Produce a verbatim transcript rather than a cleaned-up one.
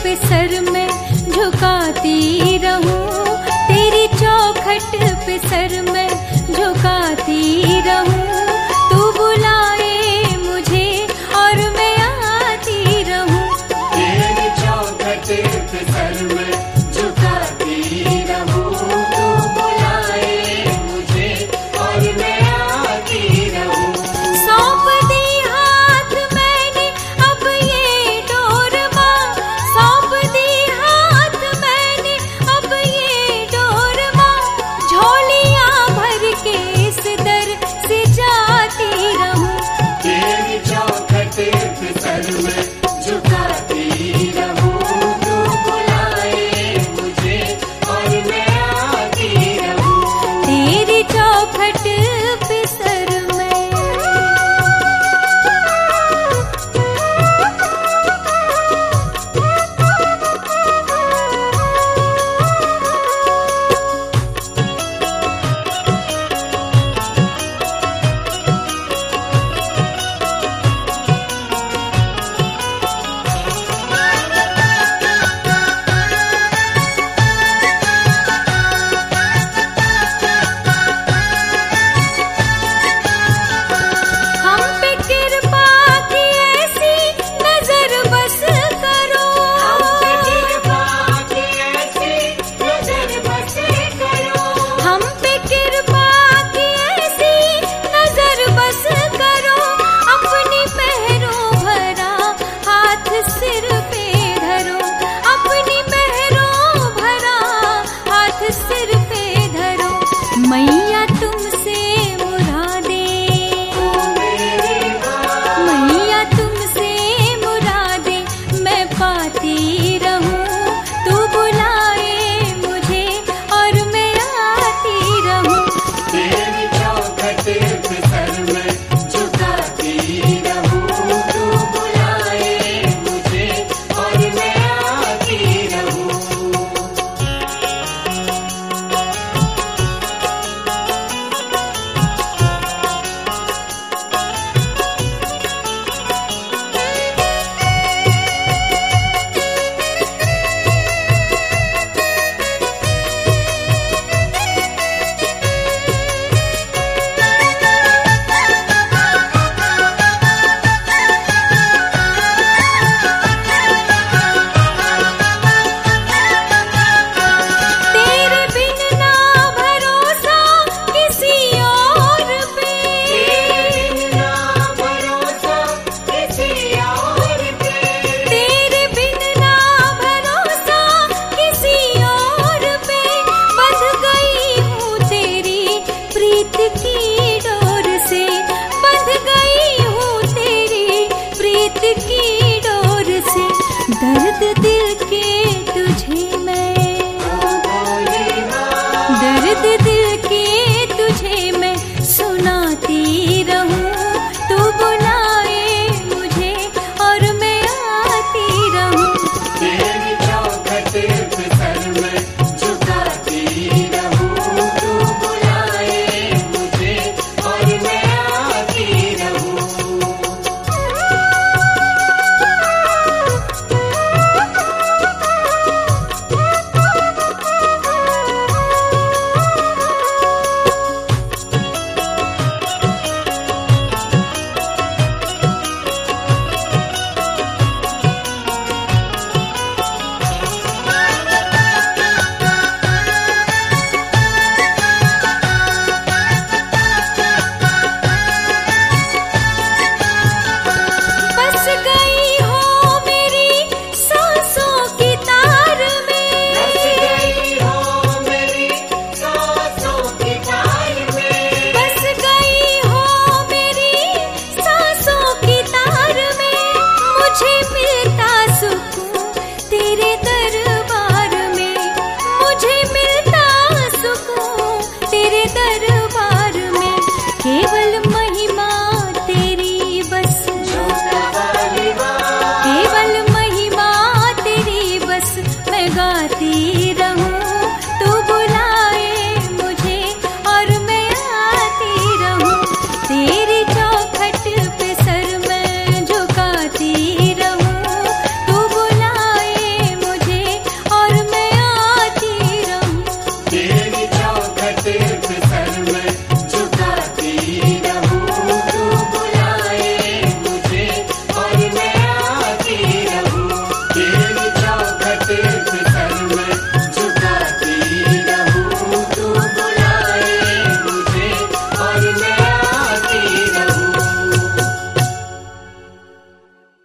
पे सर मैं झुकाती रहूं, तेरी चौखट पे सर मैं झुकाती रहूं। तू बुलाए मुझे और मैं आती रहूं, तेरी चौखट पे सर मैं झुकाती रहूं। तू बुलाए मुझे और मैं आती रहूं। सौंप दी हाथ मैंने अब ये डोर माँ, सौंप दी हाथ मैंने अब ये डोर माँ। झोलियाँ भर के इस दर से जाती रहूं, तेरी चौखट पे सर मैं झुकाती रहूं। तू बुलाए मुझे और मैं आती रहूं। तेरी चौखट पे सर मैं। हम पे कृपा की ऐसी नजर बस करो, कृपा की ऐसी नजर बस करो। हम पे कृपा की ऐसी नजर बस करो। अपनी मेहरों भरा हाथ सिर पे धरो, अपनी मेहरों भरा हाथ सिर पे धरो। मैया तुमसे मुरादे, मैया तुमसे मुरादे मैं पाती रहूं। तू बुलाए मुझे और मैं आती रहूं, तेरी चौखट पे सर मैं झुकाती रहूं। तू बुलाए मुझे और मैं आती रहूं। तेरे बिन ना भरोसा किसी और पे, ना भरोसा किसी और पे। तेरे बिन ना भरोसा किसी और पे। बंध गई हूँ तेरी प्रीत की डोर से, बंध गई हूँ तेरी प्रीत की